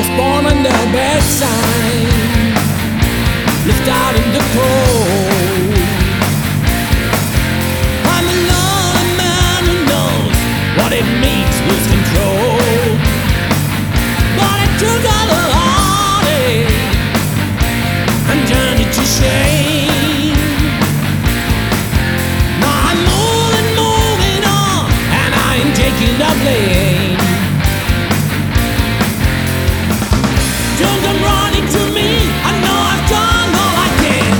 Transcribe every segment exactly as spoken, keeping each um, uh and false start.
was born under a bad sign, left out in the cold. I'm a lonely man who knows what it means to lose control. But I took all the heartache and turned it to shame. Now I'm moving, moving on, and I ain't taking the blame. Don't come running to me, I know I've done all I can.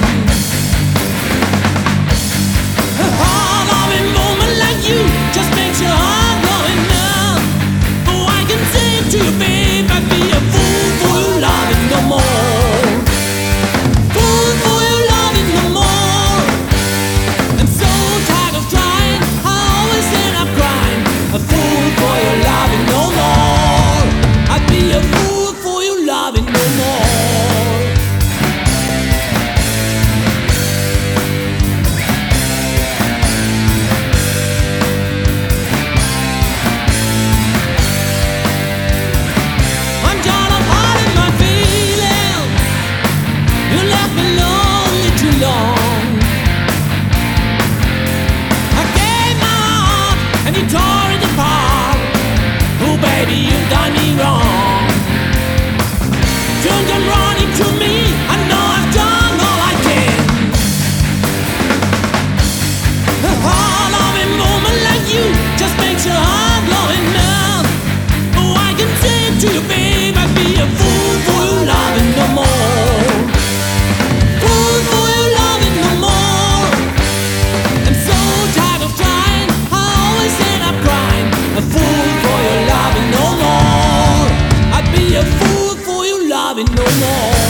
A heart-loving woman like you just makes your heart going numb. Oh, I can say to you, babe, I'd be a fool for your loving no more. Fool for your loving no more. I'm so tired of trying, I always end up crying. A fool for your loving no more. I'd be a fool for your loving no more. I'm tired of hiding my feelings. You left me lonely too long. I gave my heart and you tore it apart. Oh baby, you've done me wrong. Don't come running to me, I know I've done all I can. A heart-loving woman like you just makes your heart glowing numb. Oh, I can say to you, babe, I'd be a fool for your loving no more. Fool for your loving no more. I'm so tired of trying, I always end up crying. A fool for your loving no more. I'd be a fool for your loving no more.